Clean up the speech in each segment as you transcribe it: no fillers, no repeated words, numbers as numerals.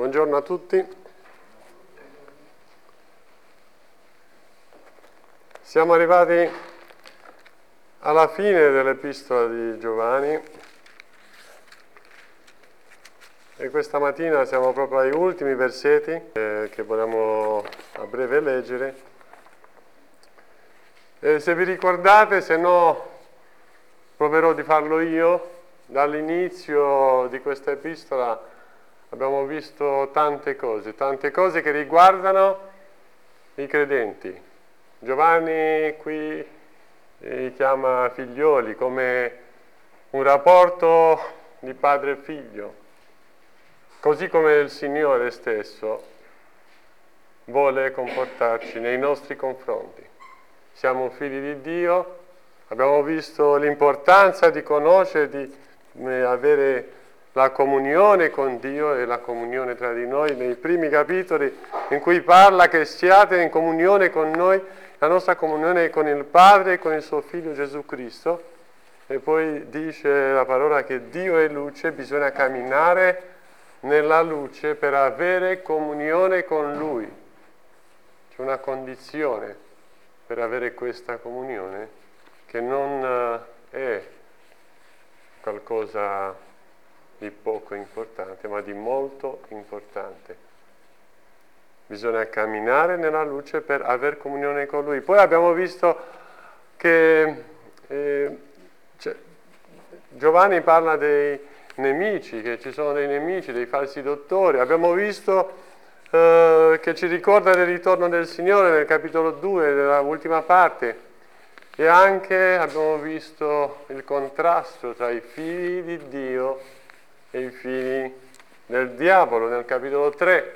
Buongiorno a tutti. Siamo arrivati alla fine dell'Epistola di Giovanni e questa mattina siamo proprio agli ultimi versetti che vogliamo a breve leggere. E se vi ricordate, se no proverò di farlo io. Dall'inizio di questa epistola abbiamo visto tante cose che riguardano i credenti. Giovanni qui li chiama figlioli, come un rapporto di padre e figlio, così come il Signore stesso vuole comportarci nei nostri confronti. Siamo figli di Dio, abbiamo visto l'importanza di conoscere, di avere la comunione con Dio e la comunione tra di noi nei primi capitoli in cui parla che siate in comunione con noi, la nostra comunione è con il Padre e con il suo Figlio Gesù Cristo, e poi dice la parola che Dio è luce, bisogna camminare nella luce per avere comunione con Lui. C'è una condizione per avere questa comunione che non è qualcosa di poco importante, ma di molto importante. Bisogna camminare nella luce per aver comunione con Lui. Poi abbiamo visto che Giovanni parla dei nemici, che ci sono dei nemici, dei falsi dottori. Abbiamo visto che ci ricorda del ritorno del Signore nel capitolo 2, nella ultima parte. E anche abbiamo visto il contrasto tra i figli di Dio e i figli del diavolo nel capitolo 3.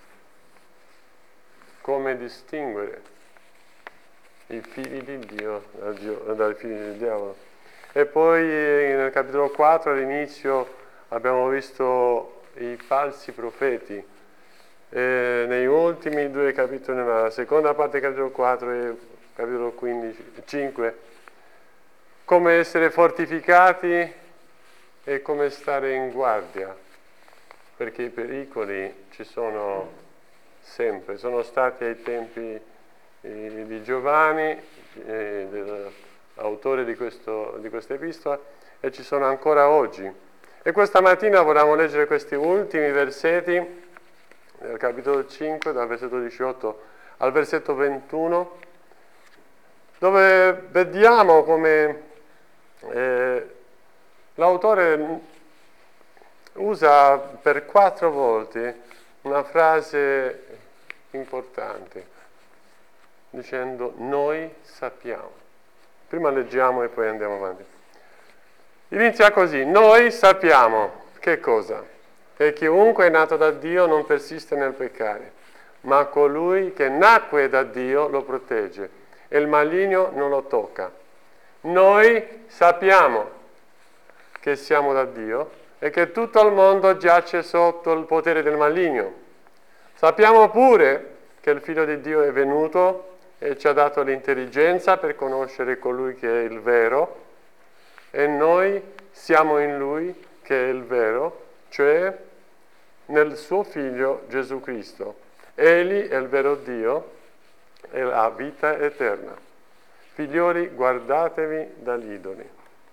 Come distinguere i figli di Dio dai figli del diavolo. E poi nel capitolo 4 all'inizio abbiamo visto i falsi profeti. E nei ultimi due capitoli, nella seconda parte del capitolo 4 e capitolo 5, come essere fortificati e come stare in guardia, perché i pericoli ci sono sempre, sono stati ai tempi di Giovanni, dell'autore di questa epistola, e ci sono ancora oggi. E questa mattina vogliamo leggere questi ultimi versetti del capitolo 5, dal versetto 18 al versetto 21, dove vediamo come l'autore usa per 4 volte una frase importante, dicendo noi sappiamo. Prima leggiamo e poi andiamo avanti. Inizia così: noi sappiamo che cosa? Che chiunque è nato da Dio non persiste nel peccare, ma colui che nacque da Dio lo protegge e il maligno non lo tocca. Noi sappiamo che siamo da Dio e che tutto il mondo giace sotto il potere del maligno. Sappiamo pure che il Figlio di Dio è venuto e ci ha dato l'intelligenza per conoscere colui che è il vero, e noi siamo in Lui che è il vero, cioè nel suo Figlio Gesù Cristo. Egli è il vero Dio e la vita eterna. Figlioli, guardatevi dagli idoli.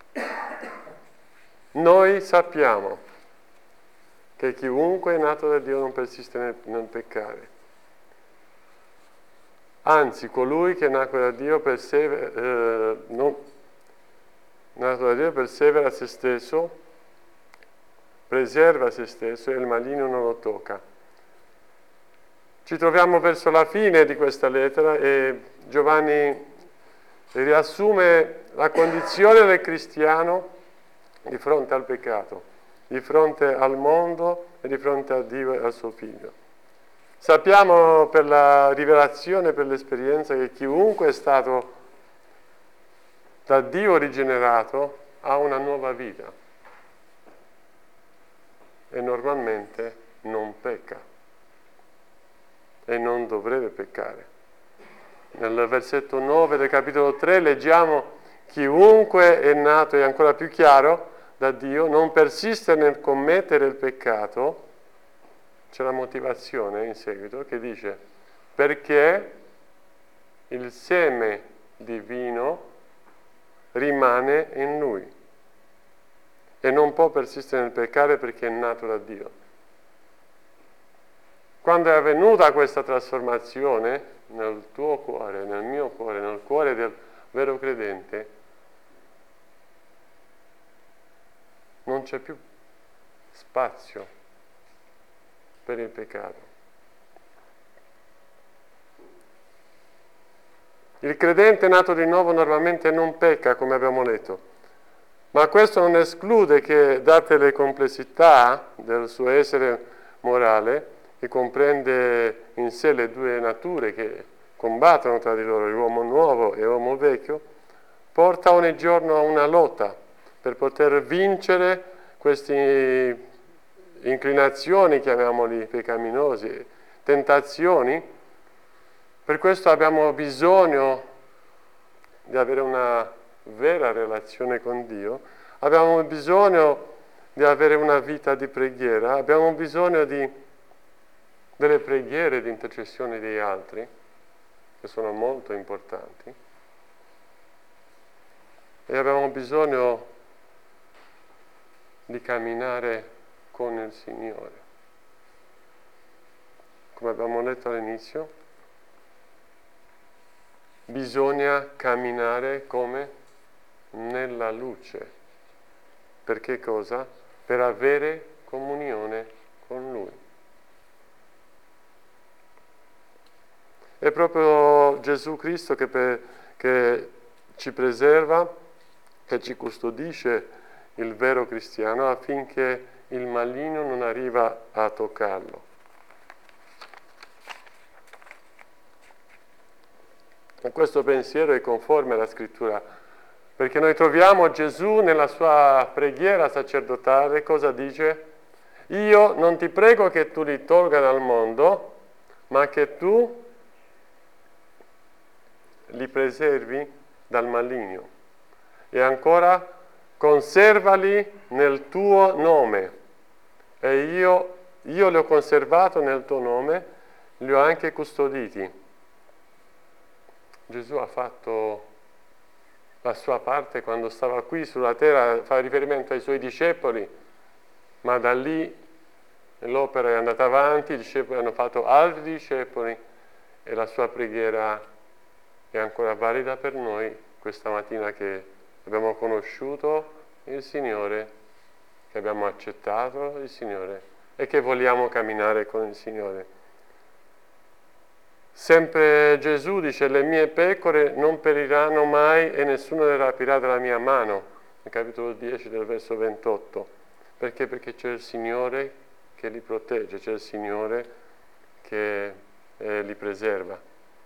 Noi sappiamo che chiunque è nato da Dio non persiste nel peccare. Anzi, colui che nacque da Dio persevera se stesso, preserva se stesso e il maligno non lo tocca. Ci troviamo verso la fine di questa lettera e Giovanni riassume la condizione del cristiano di fronte al peccato, di fronte al mondo e di fronte a Dio e al suo Figlio. Sappiamo per la rivelazione, per l'esperienza, che chiunque è stato da Dio rigenerato ha una nuova vita e normalmente non pecca e non dovrebbe peccare. Nel versetto 9 del capitolo 3 leggiamo: chiunque è nato, è ancora più chiaro, da Dio non persiste nel commettere il peccato, c'è la motivazione in seguito che dice perché il seme divino rimane in lui e non può persistere nel peccare perché è nato da Dio. Quando è avvenuta questa trasformazione nel tuo cuore, nel mio cuore, nel cuore del vero credente, non c'è più spazio per il peccato. Il credente nato di nuovo normalmente non pecca, come abbiamo letto, ma questo non esclude che, date le complessità del suo essere morale, che comprende in sé le due nature che combattono tra di loro, l'uomo nuovo e l'uomo vecchio, porta ogni giorno a una lotta per poter vincere queste inclinazioni, chiamiamoli peccaminosi, tentazioni. Per questo abbiamo bisogno di avere una vera relazione con Dio, abbiamo bisogno di avere una vita di preghiera, abbiamo bisogno delle preghiere di intercessione degli altri, che sono molto importanti, e abbiamo bisogno di camminare con il Signore. Come abbiamo letto all'inizio, bisogna camminare come? Nella luce. Per che cosa? Per avere comunione con Lui. È proprio Gesù Cristo che ci preserva, che ci custodisce il vero cristiano affinché il maligno non arriva a toccarlo. E questo pensiero è conforme alla Scrittura, perché noi troviamo Gesù nella sua preghiera sacerdotale, cosa dice? Io non ti prego che tu li tolga dal mondo, ma che tu li preservi dal maligno. E ancora, conservali nel tuo nome. E io li ho conservato nel tuo nome, li ho anche custoditi. Gesù ha fatto la sua parte quando stava qui sulla terra, fa riferimento ai suoi discepoli, ma da lì l'opera è andata avanti, i discepoli hanno fatto altri discepoli e la sua preghiera è ancora valida per noi questa mattina che abbiamo conosciuto il Signore, che abbiamo accettato il Signore e che vogliamo camminare con il Signore. Sempre Gesù dice, le mie pecore non periranno mai e nessuno le rapirà dalla mia mano, nel capitolo 10 del verso 28. Perché? Perché c'è il Signore che li protegge, c'è il Signore che li preserva.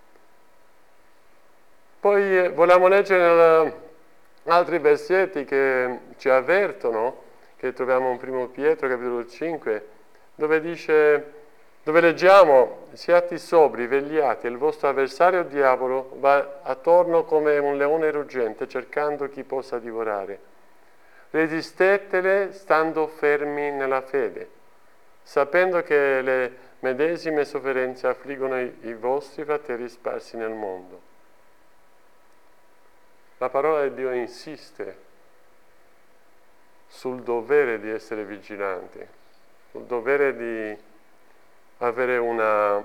Poi vogliamo leggere altri versetti che ci avvertono, che troviamo in 1 Pietro, capitolo 5, dove leggiamo, siate sobri, vegliate, il vostro avversario diavolo va attorno come un leone ruggente cercando chi possa divorare. Resistetele stando fermi nella fede, sapendo che le medesime sofferenze affliggono i vostri fratelli sparsi nel mondo. La parola di Dio insiste sul dovere di essere vigilanti, sul dovere di avere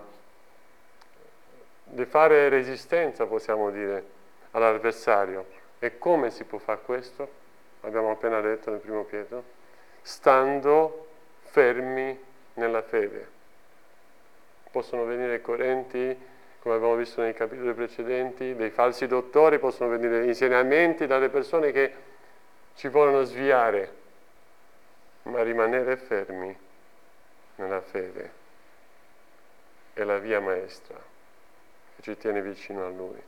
di fare resistenza, possiamo dire, all'avversario. E come si può fare questo? Abbiamo appena detto nel 1 Pietro, stando fermi nella fede. Possono venire correnti, come abbiamo visto nei capitoli precedenti, dei falsi dottori, possono venire insegnamenti dalle persone che ci vogliono sviare, ma rimanere fermi nella fede è la via maestra che ci tiene vicino a Lui.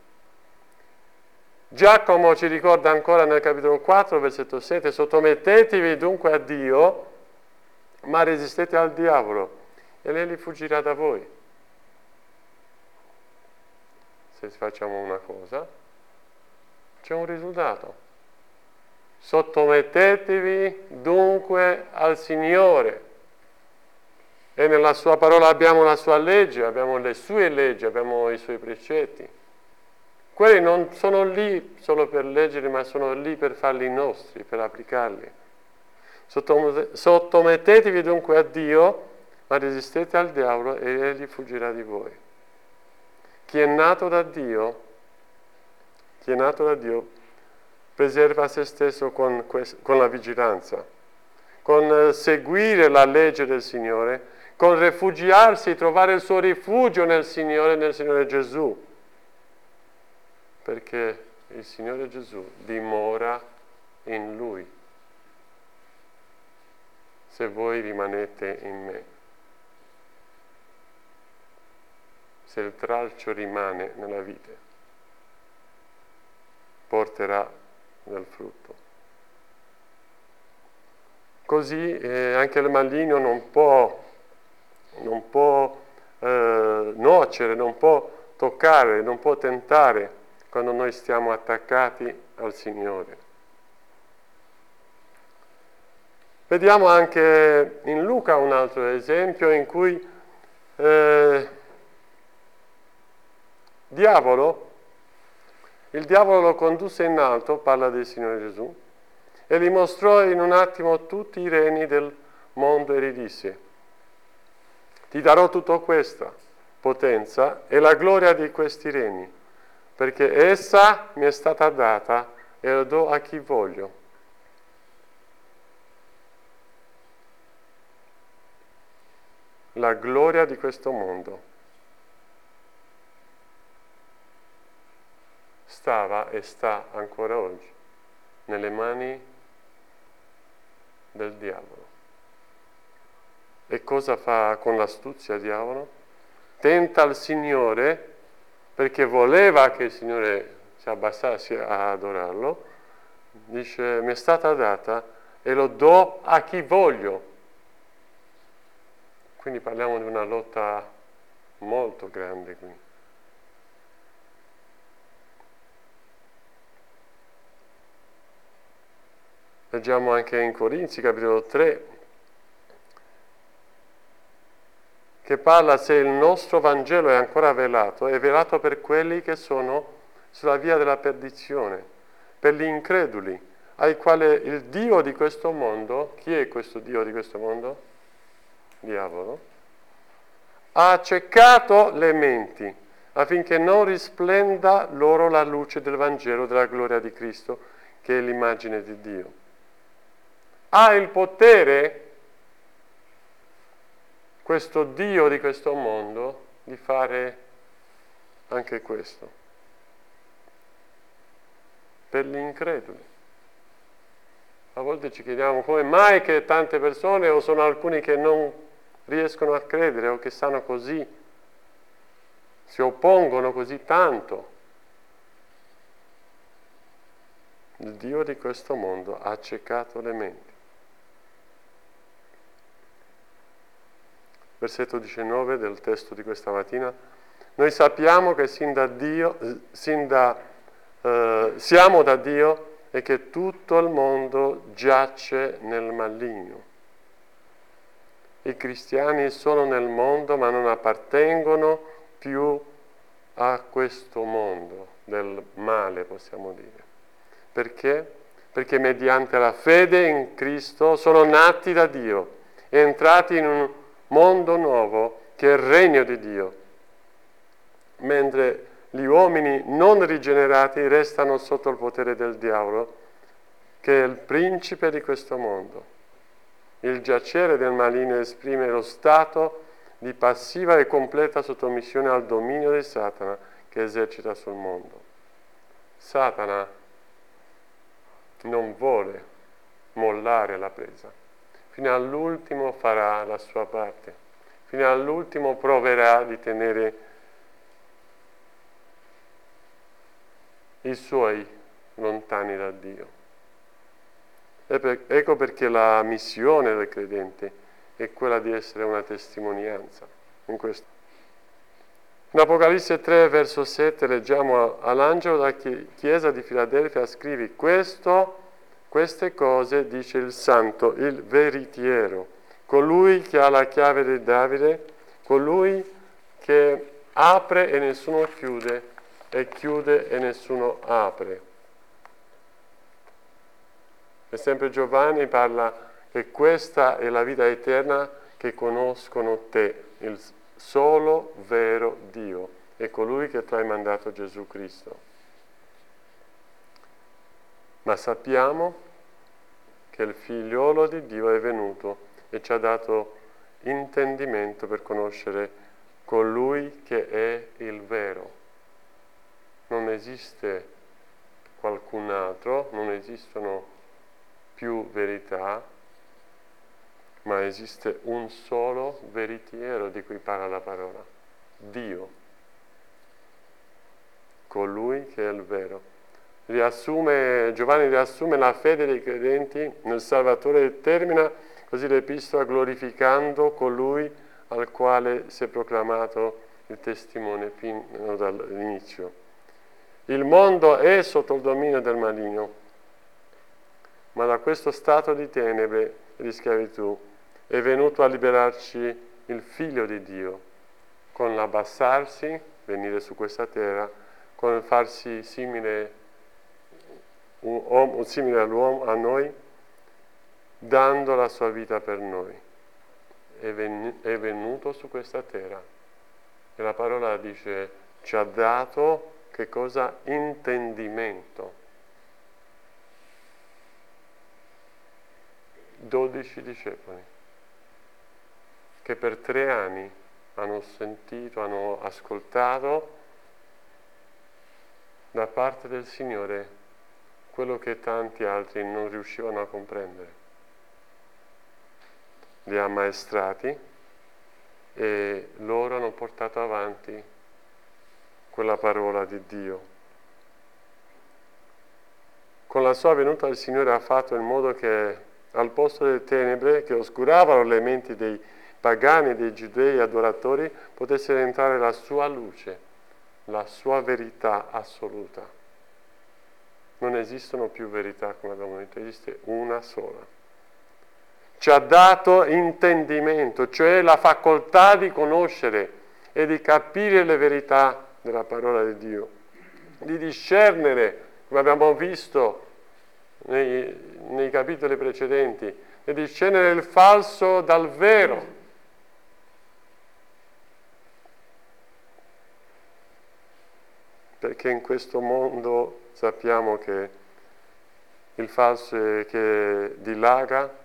Giacomo ci ricorda ancora nel capitolo 4, versetto 7, sottomettetevi dunque a Dio, ma resistete al diavolo e Egli fuggirà da voi. Se facciamo una cosa, c'è un risultato. Sottomettetevi dunque al Signore E nella sua parola abbiamo la sua legge, abbiamo le sue leggi, abbiamo i suoi precetti. Quelli non sono lì solo per leggere, ma sono lì per farli nostri, per applicarli. Sottomettetevi dunque a Dio, ma resistete al diavolo e egli fuggirà di voi. Chi è nato da Dio preserva se stesso con la vigilanza, con seguire la legge del Signore, con rifugiarsi, trovare il suo rifugio nel Signore Gesù, perché il Signore Gesù dimora in Lui, se voi rimanete in me. Se il tralcio rimane nella vite, porterà del frutto. Così anche il maligno non può nuocere, non può toccare, non può tentare quando noi stiamo attaccati al Signore. Vediamo anche in Luca un altro esempio in cui il diavolo lo condusse in alto, parla del Signore Gesù, e gli mostrò in un attimo tutti i regni del mondo e gli disse: ti darò tutta questa potenza e la gloria di questi regni, perché essa mi è stata data e la do a chi voglio. La gloria di questo mondo stava e sta ancora oggi nelle mani del diavolo. E cosa fa con l'astuzia il diavolo? Tenta il Signore, perché voleva che il Signore si abbassasse a adorarlo, dice: mi è stata data e lo do a chi voglio. Quindi parliamo di una lotta molto grande qui. Leggiamo anche in Corinzi, capitolo 3, che parla: se il nostro Vangelo è ancora velato, è velato per quelli che sono sulla via della perdizione, per gli increduli, ai quali il Dio di questo mondo, chi è questo Dio di questo mondo? Diavolo, ha accecato le menti, affinché non risplenda loro la luce del Vangelo della gloria di Cristo, che è l'immagine di Dio. Ha il potere, questo Dio di questo mondo, di fare anche questo per gli increduli. A volte ci chiediamo come mai che tante persone, o sono alcuni che non riescono a credere o che stanno così, si oppongono così tanto. Il Dio di questo mondo ha accecato le menti. Versetto 19 del testo di questa mattina: noi sappiamo che siamo da Dio e che tutto il mondo giace nel maligno. I cristiani sono nel mondo, ma non appartengono più a questo mondo del male, possiamo dire. Perché? Perché mediante la fede in Cristo sono nati da Dio e entrati in un mondo nuovo che è il regno di Dio, mentre gli uomini non rigenerati restano sotto il potere del diavolo, che è il principe di questo mondo. Il giacere del maligno esprime lo stato di passiva e completa sottomissione al dominio di Satana che esercita sul mondo. Satana non vuole mollare la presa. Fino all'ultimo farà la sua parte. Fino all'ultimo proverà di tenere i suoi lontani da Dio. Ecco perché la missione del credente è quella di essere una testimonianza in questo. In Apocalisse 3, verso 7, leggiamo: all'angelo della chiesa di Filadelfia scrivi: queste cose dice il santo, il veritiero, colui che ha la chiave di Davide, colui che apre e nessuno chiude, e chiude e nessuno apre. E sempre Giovanni parla che questa è la vita eterna, che conoscono te, il solo vero Dio, e colui che tu hai mandato, Gesù Cristo. Ma sappiamo che il figliolo di Dio è venuto e ci ha dato intendimento per conoscere colui che è il vero. Non esiste qualcun altro, non esistono più verità, ma esiste un solo veritiero di cui parla la parola, Dio, colui che è il vero. Giovanni riassume la fede dei credenti nel Salvatore e termina così l'epistola glorificando colui al quale si è proclamato il testimone fino dall'inizio. Il mondo è sotto il dominio del maligno, ma da questo stato di tenebre e di schiavitù è venuto a liberarci il Figlio di Dio, con l'abbassarsi, venire su questa terra, con il farsi simile all'uomo, a noi, dando la sua vita per noi. È venuto su questa terra. E la parola dice, ci ha dato, che cosa? Intendimento. 12 discepoli, che per 3 anni hanno sentito, hanno ascoltato da parte del Signore quello che tanti altri non riuscivano a comprendere. Li ha ammaestrati e loro hanno portato avanti quella parola di Dio. Con la sua venuta il Signore ha fatto in modo che al posto delle tenebre che oscuravano le menti dei pagani e dei giudei adoratori potesse entrare la sua luce, la sua verità assoluta. Non esistono più verità, come abbiamo detto, esiste una sola. Ci ha dato intendimento, cioè la facoltà di conoscere e di capire le verità della parola di Dio, di discernere, come abbiamo visto nei capitoli precedenti, di discernere il falso dal vero. Perché in questo mondo sappiamo che il falso è che dilaga,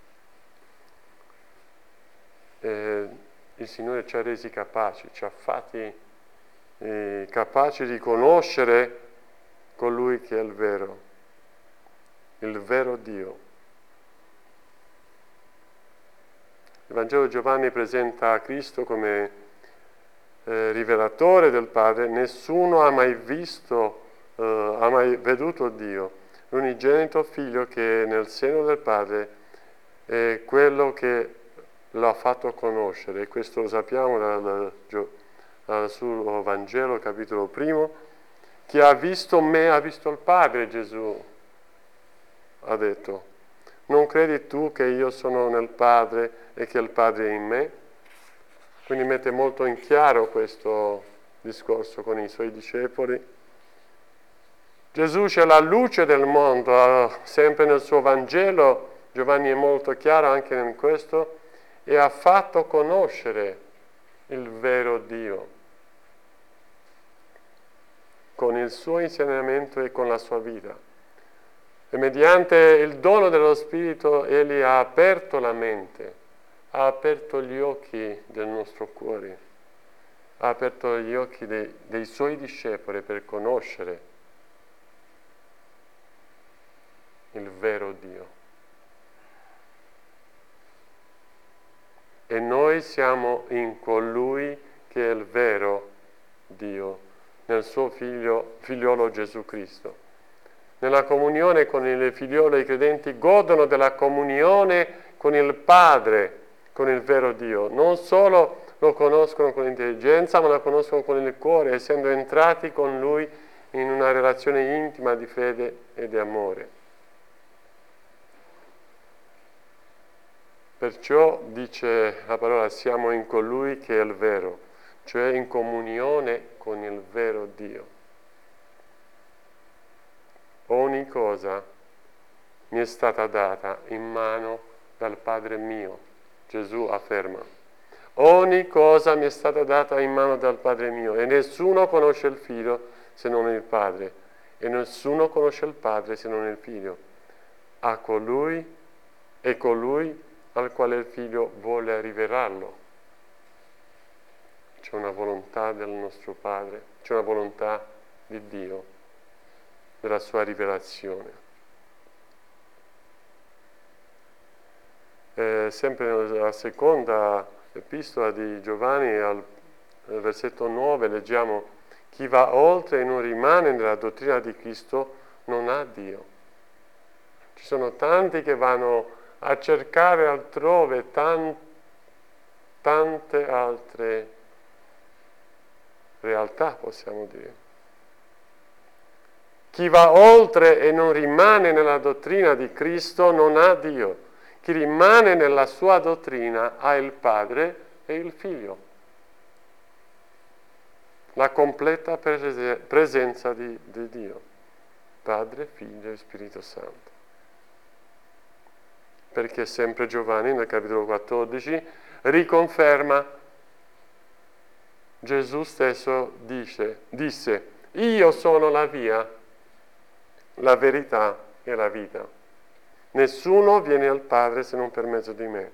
il Signore ci ha resi capaci, ci ha fatti capaci di conoscere colui che è il vero Dio. Il Vangelo di Giovanni presenta Cristo come rivelatore del Padre. Nessuno ha mai visto, ha mai veduto Dio, l'unigenito Figlio che è nel seno del Padre è quello che l'ha fatto conoscere. E questo lo sappiamo dal suo Vangelo, capitolo 1. Chi ha visto me ha visto il Padre, Gesù ha detto. Non credi tu che io sono nel Padre e che il Padre è in me? Quindi mette molto in chiaro questo discorso con i suoi discepoli. Gesù c'è la luce del mondo, sempre nel suo Vangelo, Giovanni è molto chiaro anche in questo, e ha fatto conoscere il vero Dio con il suo insegnamento e con la sua vita. E mediante il dono dello Spirito egli ha aperto la mente, ha aperto gli occhi del nostro cuore, ha aperto gli occhi dei suoi discepoli per conoscere il vero Dio. E noi siamo in colui che è il vero Dio, nel suo figliolo Gesù Cristo. Nella comunione con il figliolo i credenti godono della comunione con il Padre, con il vero Dio. Non solo lo conoscono con l'intelligenza, ma lo conoscono con il cuore, essendo entrati con Lui in una relazione intima di fede e di amore. Perciò dice la parola, siamo in colui che è il vero, cioè in comunione con il vero Dio. Ogni cosa mi è stata data in mano dal Padre mio. Gesù afferma, ogni cosa mi è stata data in mano dal Padre mio e nessuno conosce il Figlio se non il Padre e nessuno conosce il Padre se non il Figlio. A colui e colui al quale il Figlio vuole rivelarlo. C'è una volontà del nostro Padre, c'è una volontà di Dio, della sua rivelazione. Sempre nella seconda epistola di Giovanni, al versetto 9, leggiamo: chi va oltre e non rimane nella dottrina di Cristo non ha Dio. Ci sono tanti che vanno a cercare altrove tante altre realtà, possiamo dire. Chi va oltre e non rimane nella dottrina di Cristo non ha Dio. Chi rimane nella sua dottrina ha il Padre e il Figlio. La completa presenza di Dio, Padre, Figlio e Spirito Santo. Perché sempre Giovanni nel capitolo 14 riconferma, Gesù stesso disse, io sono la via, la verità e la vita. Nessuno viene al Padre se non per mezzo di me.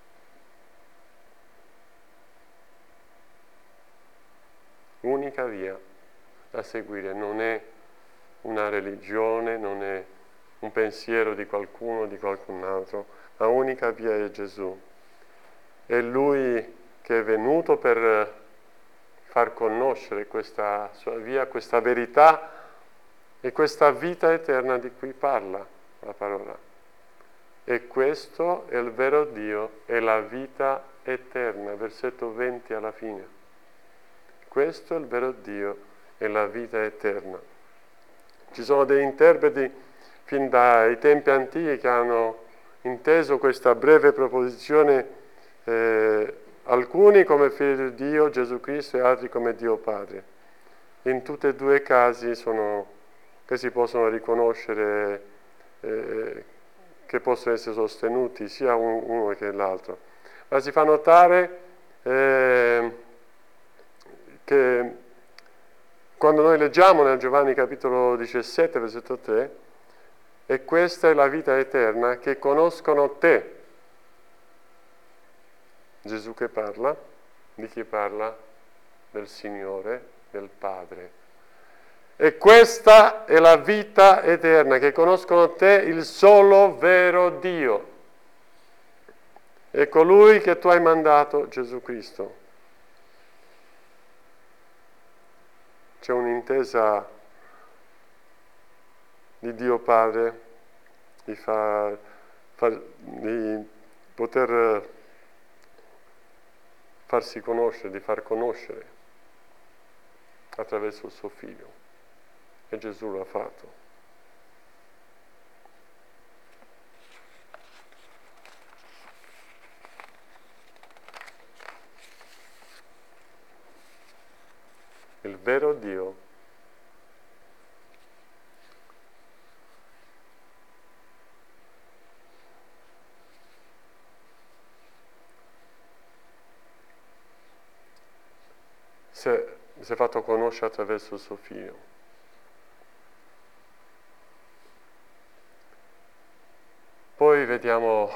L'unica via da seguire non è una religione, non è un pensiero di qualcuno o di qualcun altro, ma l'unica via è Gesù. È Lui che è venuto per far conoscere questa sua via, questa verità e questa vita eterna di cui parla la parola. E questo è il vero Dio e la vita eterna, versetto 20 alla fine. Questo è il vero Dio e la vita eterna. Ci sono dei interpreti fin dai tempi antichi che hanno inteso questa breve proposizione, alcuni come figlio di Dio, Gesù Cristo, e altri come Dio Padre. In tutti e due i casi che si possono riconoscere, che possono essere sostenuti sia uno che l'altro. Ma si fa notare che quando noi leggiamo nel Giovanni capitolo 17, versetto 3, e questa è la vita eterna, che conoscono te. Gesù che parla, di chi parla? Del Signore, del Padre. E questa è la vita eterna, che conoscono te, il solo vero Dio, e colui che tu hai mandato, Gesù Cristo. C'è un'intesa di Dio Padre di poter farsi conoscere, di far conoscere attraverso il suo Figlio. E Gesù l'ha fatto. Il vero Dio si è fatto conoscere attraverso il suo Figlio. Poi vediamo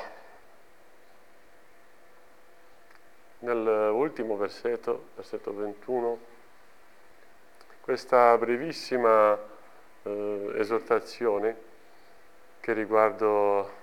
nell'ultimo versetto 21, questa brevissima esortazione che riguarda,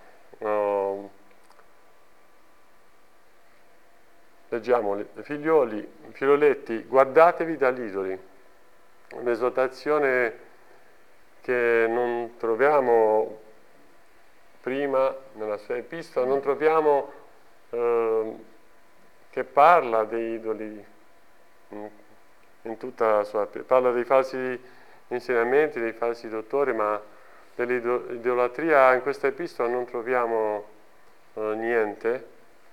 leggiamo, figlioletti, guardatevi dagli idoli. Un'esortazione che non troviamo prima nella sua epistola, non troviamo che parla dei idoli in tutta la sua, parla dei falsi insegnamenti, dei falsi dottori, ma dell'idolatria in questa epistola non troviamo niente,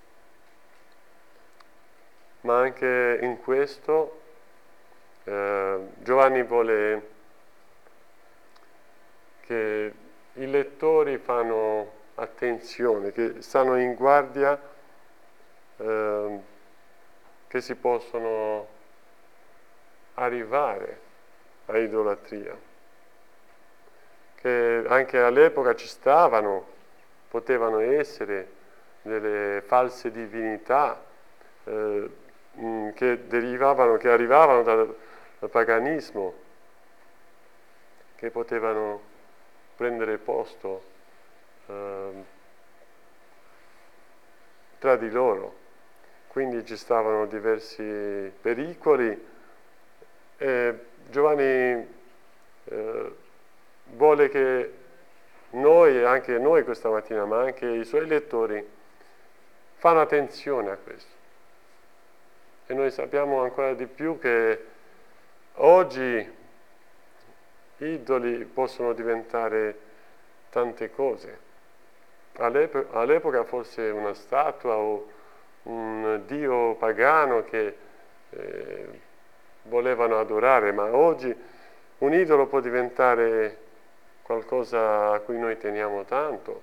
ma anche in questo Giovanni vuole che i lettori fanno attenzione, che stanno in guardia, che si possono arrivare a idolatria, che anche all'epoca ci stavano, potevano essere delle false divinità che arrivavano dal paganismo, che potevano prendere posto tra di loro. Quindi ci stavano diversi pericoli e Giovanni vuole che noi, anche noi questa mattina, ma anche i suoi lettori, fanno attenzione a questo. E noi sappiamo ancora di più che oggi idoli possono diventare tante cose. All'epoca forse una statua o un dio pagano che volevano adorare, ma oggi un idolo può diventare qualcosa a cui noi teniamo tanto.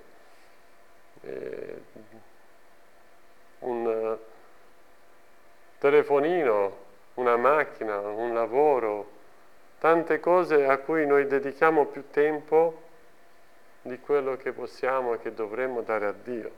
Un telefonino, una macchina, un lavoro, tante cose a cui noi dedichiamo più tempo di quello che possiamo e che dovremmo dare a Dio.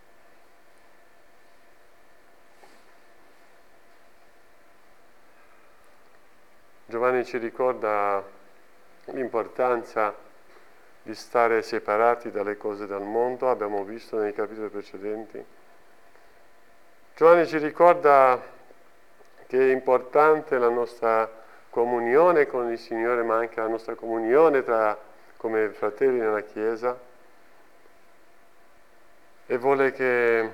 Giovanni ci ricorda l'importanza di stare separati dalle cose del mondo, abbiamo visto nei capitoli precedenti. Giovanni ci ricorda che è importante la nostra comunione con il Signore, ma anche la nostra comunione come fratelli nella Chiesa, e vuole che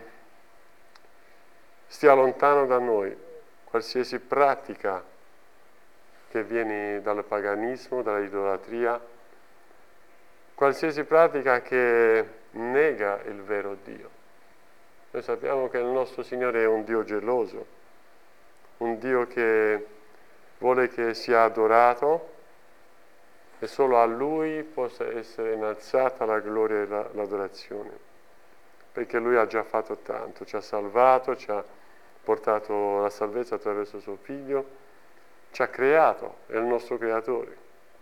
stia lontano da noi qualsiasi pratica che viene dal paganismo, dall'idolatria, qualsiasi pratica che nega il vero Dio. Noi sappiamo che il nostro Signore è un Dio geloso, un Dio che vuole che sia adorato e solo a Lui possa essere innalzata la gloria e l'adorazione, perché Lui ha già fatto tanto, ci ha salvato, ci ha portato la salvezza attraverso suo Figlio, ci ha creato, è il nostro creatore.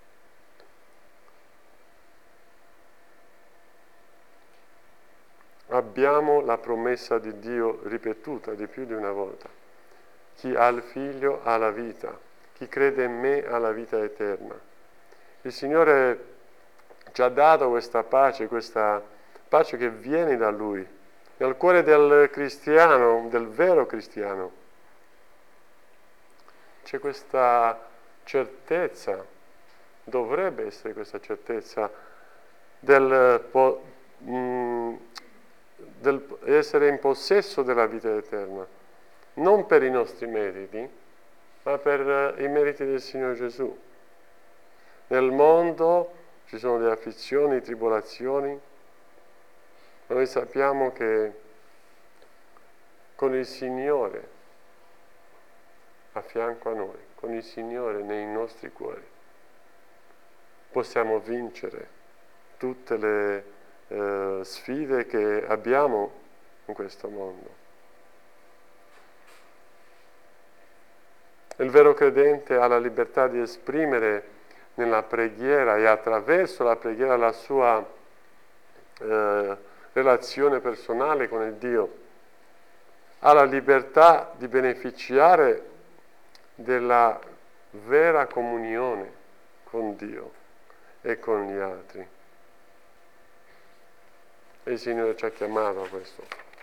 Abbiamo la promessa di Dio ripetuta di più di una volta. Chi ha il Figlio ha la vita, chi crede in me ha la vita eterna. Il Signore ci ha dato questa pace che viene da Lui, nel cuore del cristiano, del vero cristiano. C'è questa certezza, dovrebbe essere questa certezza del essere in possesso della vita eterna, non per i nostri meriti, ma per i meriti del Signore Gesù. Nel mondo ci sono delle afflizioni, tribolazioni, ma noi sappiamo che con il Signore a fianco a noi, con il Signore nei nostri cuori, possiamo vincere tutte le sfide che abbiamo in questo mondo. Il vero credente ha la libertà di esprimere nella preghiera e attraverso la preghiera la sua relazione personale con il Dio. Ha la libertà di beneficiare della vera comunione con Dio e con gli altri. E il Signore ci ha chiamato a questo.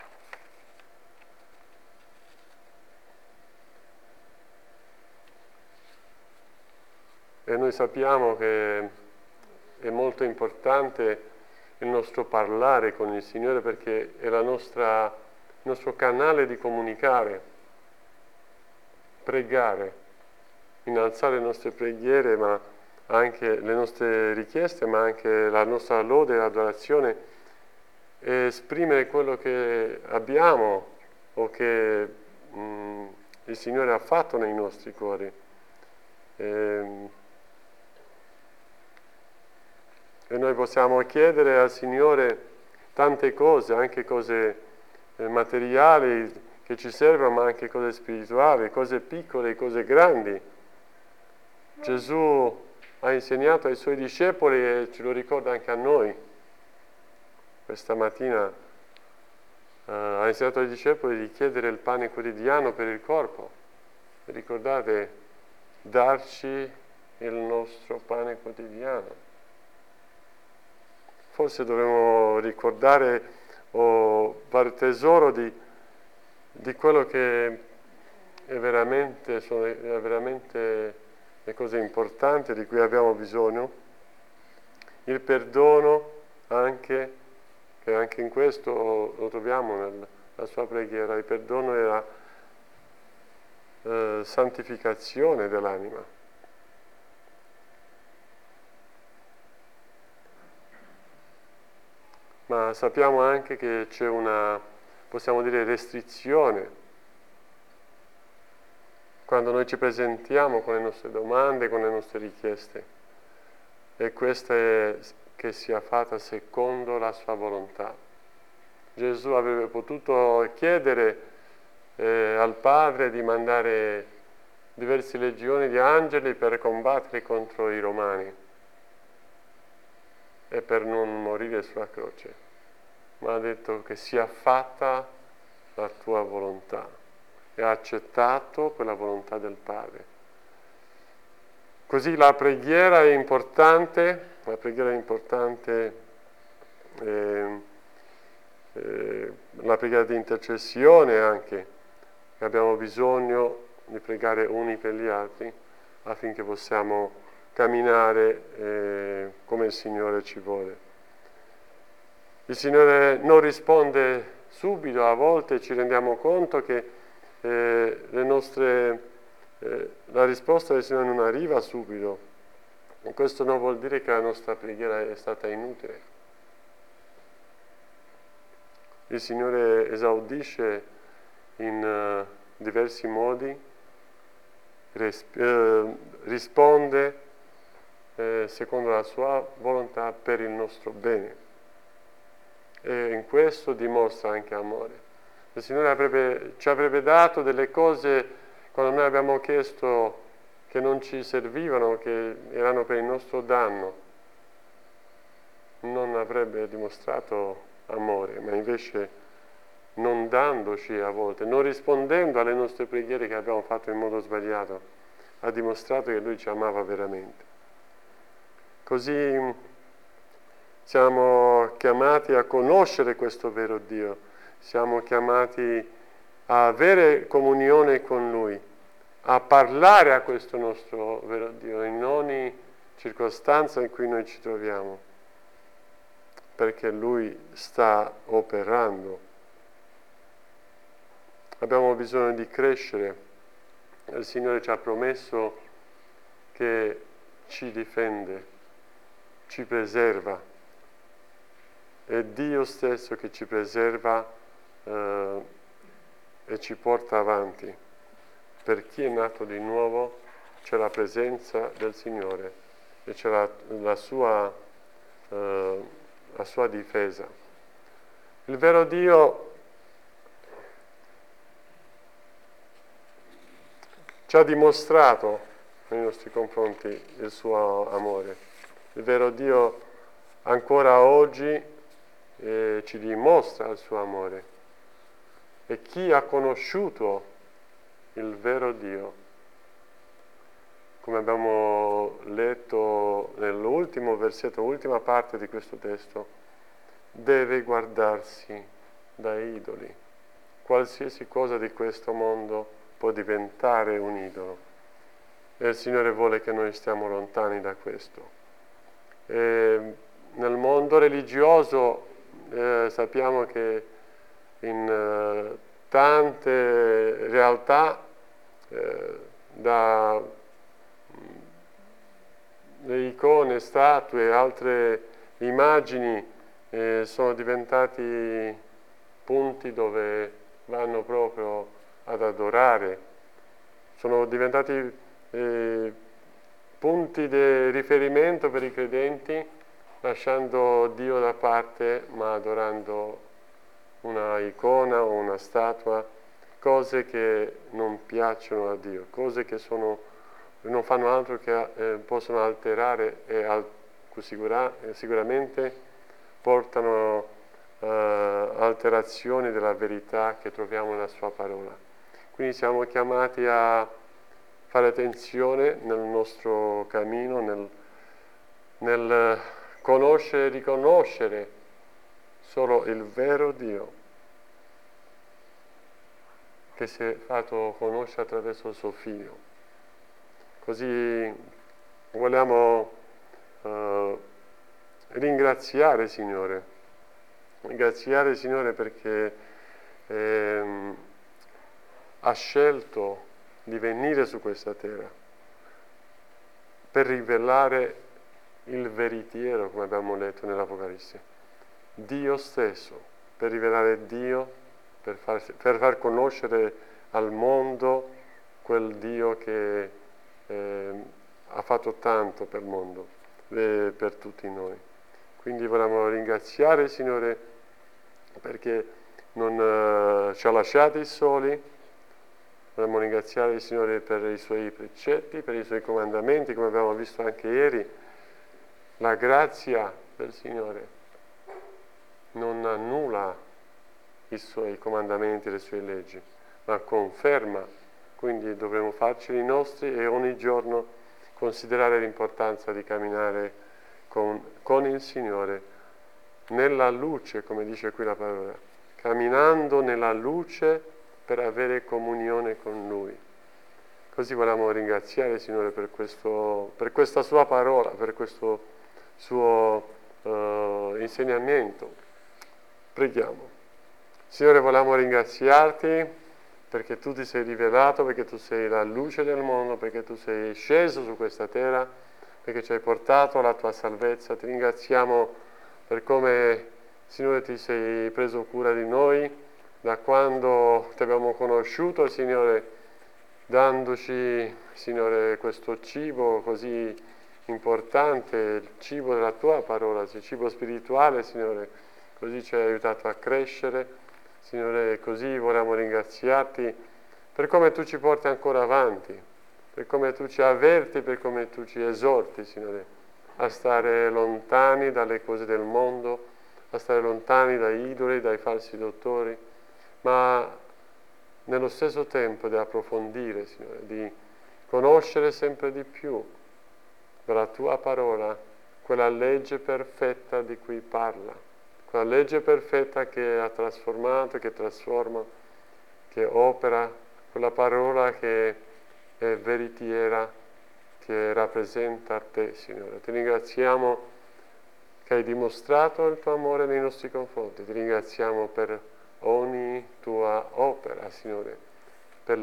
E noi sappiamo che è molto importante il nostro parlare con il Signore, perché è il nostro canale di comunicare, pregare, innalzare le nostre preghiere, ma anche le nostre richieste, ma anche la nostra lode e adorazione, e esprimere quello che abbiamo o che il Signore ha fatto nei nostri cuori. E noi possiamo chiedere al Signore tante cose, anche cose materiali che ci servono, ma anche cose spirituali, cose piccole, cose grandi. Gesù ha insegnato ai Suoi discepoli e ce lo ricorda anche a noi. Questa mattina ha insegnato ai discepoli di chiedere il pane quotidiano per il corpo. Ricordate, darci il nostro pane quotidiano. Forse dovremmo ricordare o fare tesoro di quello che sono veramente le cose importanti di cui abbiamo bisogno. Il perdono anche, che anche in questo lo troviamo nella sua preghiera. Il perdono è la santificazione dell'anima. Ma sappiamo anche che c'è una, possiamo dire, restrizione quando noi ci presentiamo con le nostre domande, con le nostre richieste. E questa è che sia fatta secondo la sua volontà. Gesù avrebbe potuto chiedere al Padre di mandare diverse legioni di angeli per combattere contro i Romani e per non morire sulla croce, ma ha detto che sia fatta la tua volontà e ha accettato quella volontà del Padre. Così la preghiera è importante, la preghiera di intercessione anche, che abbiamo bisogno di pregare uni per gli altri affinché possiamo camminare come il Signore ci vuole. Il Signore non risponde subito, a volte ci rendiamo conto che la risposta del Signore non arriva subito. E questo non vuol dire che la nostra preghiera è stata inutile. Il Signore esaudisce in diversi modi, risponde secondo la sua volontà per il nostro bene. E in questo dimostra anche amore. Il Signore ci avrebbe dato delle cose quando noi abbiamo chiesto che non ci servivano, che erano per il nostro danno. Non avrebbe dimostrato amore, ma invece non dandoci a volte, non rispondendo alle nostre preghiere che abbiamo fatto in modo sbagliato, ha dimostrato che Lui ci amava veramente. Così siamo chiamati a conoscere questo vero Dio, siamo chiamati a avere comunione con Lui, a parlare a questo nostro vero Dio in ogni circostanza in cui noi ci troviamo, perché Lui sta operando. Abbiamo bisogno di crescere. Il Signore ci ha promesso che ci difende, ci preserva. È Dio stesso che ci preserva e ci porta avanti. Per chi è nato di nuovo c'è la presenza del Signore e c'è la sua difesa. Il vero Dio ci ha dimostrato nei nostri confronti il suo amore. Il vero Dio ancora oggi ci dimostra il suo amore. E chi ha conosciuto il vero Dio, come abbiamo letto nell'ultimo versetto, l'ultima parte di questo testo, deve guardarsi dai idoli. Qualsiasi cosa di questo mondo può diventare un idolo. E il Signore vuole che noi stiamo lontani da questo. E nel mondo religioso sappiamo che in tante realtà da le icone, statue e altre immagini sono diventati punti dove vanno proprio ad adorare sono diventati punti di riferimento per i credenti, lasciando Dio da parte ma adorando una icona o una statua, cose che non piacciono a Dio, cose che non fanno altro che possono alterare e sicuramente portano alterazioni della verità che troviamo nella sua parola. Quindi siamo chiamati a fare attenzione nel nostro cammino, nel conoscere e riconoscere solo il vero Dio, che si è fatto conoscere attraverso il suo Figlio. Così vogliamo ringraziare il Signore perché ha scelto di venire su questa terra per rivelare il veritiero, come abbiamo letto nell'Apocalisse. Dio stesso, per rivelare Dio, per far conoscere al mondo quel Dio che ha fatto tanto per il mondo, per tutti noi. Quindi vogliamo ringraziare il Signore perché non ci ha lasciati soli. Vogliamo ringraziare il Signore per i Suoi precetti, per i Suoi comandamenti, come abbiamo visto anche ieri. La grazia del Signore non annulla i Suoi comandamenti e le Sue leggi, ma conferma. Quindi dovremo farci i nostri e ogni giorno considerare l'importanza di camminare con il Signore nella luce, come dice qui la parola, camminando nella luce per avere comunione con Lui. Così vogliamo ringraziare il Signore per questa sua parola, per questo suo insegnamento. Preghiamo. Signore, vogliamo ringraziarti perché tu ti sei rivelato, perché tu sei la luce del mondo, perché tu sei sceso su questa terra, perché ci hai portato alla tua salvezza. Ti ringraziamo per come, Signore, ti sei preso cura di noi, da quando ti abbiamo conosciuto, Signore, dandoci, Signore, questo cibo così importante, il cibo della tua parola, il cibo spirituale, Signore, così ci hai aiutato a crescere, Signore, così vogliamo ringraziarti per come tu ci porti ancora avanti, per come tu ci avverti, per come tu ci esorti, Signore, a stare lontani dalle cose del mondo, a stare lontani dai idoli, dai falsi dottori, ma nello stesso tempo di approfondire, Signore, di conoscere sempre di più dalla tua parola quella legge perfetta di cui parla, quella legge perfetta che ha trasformato, che trasforma, che opera, quella parola che è veritiera, che rappresenta te, Signore. Ti ringraziamo che hai dimostrato il tuo amore nei nostri confronti, ti ringraziamo per ogni tua opera, Signore, per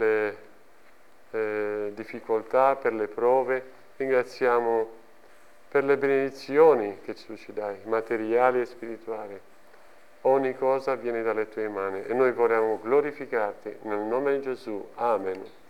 le difficoltà, per le prove, ringraziamo per le benedizioni che tu ci dai, materiali e spirituali. Ogni cosa viene dalle tue mani e noi vogliamo glorificarti nel nome di Gesù. Amen.